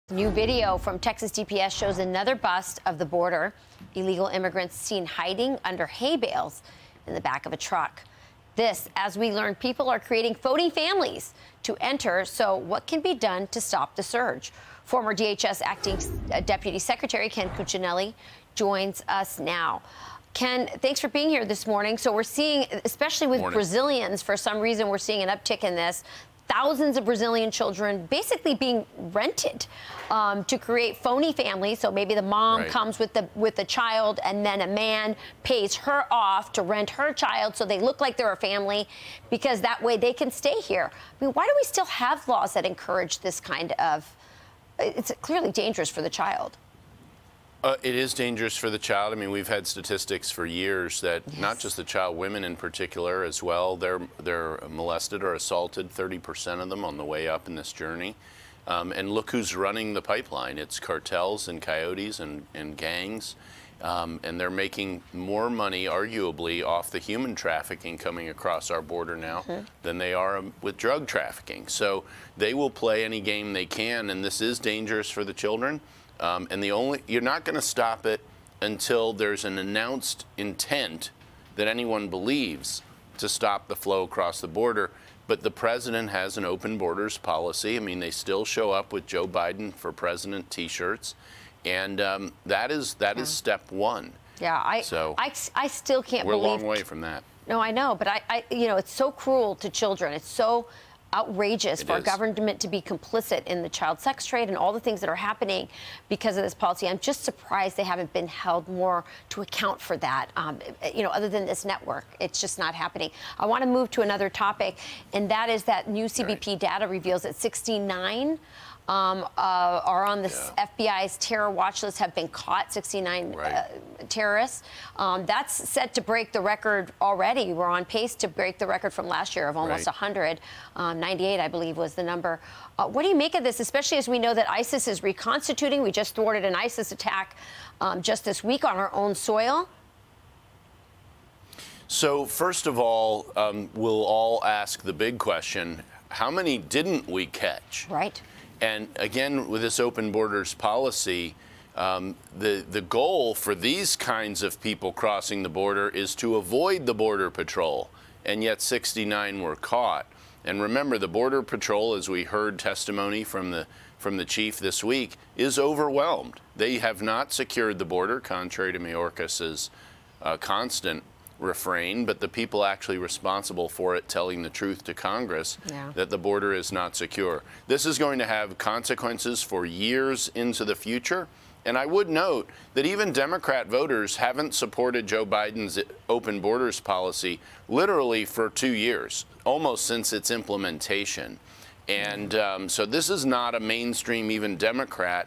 New video from Texas DPS shows another bust of the border. Illegal immigrants seen hiding under hay bales in the back of a truck. This, as we learn, people are creating phony families to enter. So what can be done to stop the surge? Former DHS Acting Deputy Secretary Ken Cuccinelli joins us now. Ken, thanks for being here this morning. So we're seeing, especially with Brazilians, for some reason, we're seeing an uptick in this. Thousands of Brazilian children basically being rented to create phony families. So maybe the mom comes with the child, and then a man pays her off to rent her child so they look like they're a family, because that way they can stay here. I mean, why do we still have laws that encourage this kind of? It's clearly dangerous for the child. It is dangerous for the child. I mean, we've had statistics for years that not just the child, women in particular as well, they're molested or assaulted, 30% of them on the way up in this journey. And look who's running the pipeline. It's cartels and coyotes and gangs. And they're making more money, arguably, off the human trafficking coming across our border now than they are with drug trafficking. So they will play any game they can, and this is dangerous for the children. And you're not going to stop it until there's an announced intent that anyone believes to stop the flow across the border. But the president has an open borders policy. I mean, they still show up with Joe Biden for president T-shirts, and that is step one. Yeah, I still can't believe we're a long way from that. No, I know, but you know, it's so cruel to children. It's so outrageous for our government to be complicit in the child sex trade and all the things that are happening because of this policy. I'm just surprised they haven't been held more to account for that. You know, other than this network, it's just not happening. I want to move to another topic, and that is that new CBP data reveals that 69 are on the FBI's terror watch list, have been caught, 69 terrorists. That's set to break the record already. We're on pace to break the record from last year of almost 100. 98, I believe, was the number. What do you make of this, especially as we know that ISIS is reconstituting? We just thwarted an ISIS attack just this week on our own soil. So first of all, we'll all ask the big question, how many didn't we catch? Right. And again, with this open borders policy, the goal for these kinds of people crossing the border is to avoid the Border Patrol, and yet 69 were caught. And remember, the Border Patrol, as we heard testimony from the chief this week, is overwhelmed. They have not secured the border, contrary to Mayorkas's constant refrain, but the people actually responsible for it telling the truth to Congress that the border is not secure. This is going to have consequences for years into the future. And I would note that even Democrat voters haven't supported Joe Biden's open borders policy literally for 2 years, almost since its implementation. And so this is not a mainstream, even Democrat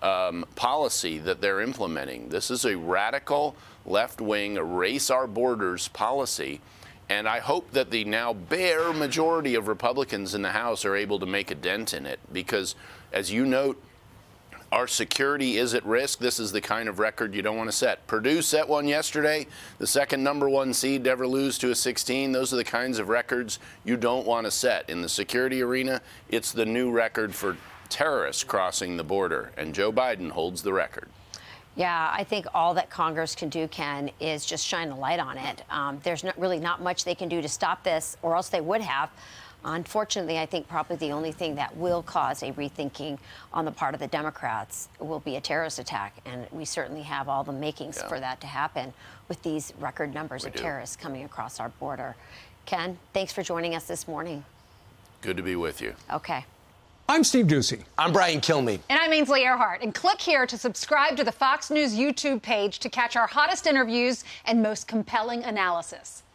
policy that they're implementing. This is a radical left-wing erase our borders policy, and I hope that the now bare majority of Republicans in the House are able to make a dent in it, because as you note, our security is at risk. This is the kind of record you don't want to set. Purdue set one yesterday, the second #1 seed to ever lose to a 16. Those are the kinds of records you don't want to set. In the security arena, it's the new record for terrorists crossing the border, and Joe Biden holds the record. Yeah, I think all that Congress can do, Ken, is just shine a light on it. There's really not much they can do to stop this, or else they would have. Unfortunately, I think probably the only thing that will cause a rethinking on the part of the Democrats will be a terrorist attack, and we certainly have all the makings for that to happen with these record numbers of terrorists coming across our border. Ken, thanks for joining us this morning. Good to be with you. Okay. I'm Steve Doocy. I'm Brian Kilmeade. And I'm Ainsley Earhart. And click here to subscribe to the Fox News YouTube page to catch our hottest interviews and most compelling analysis.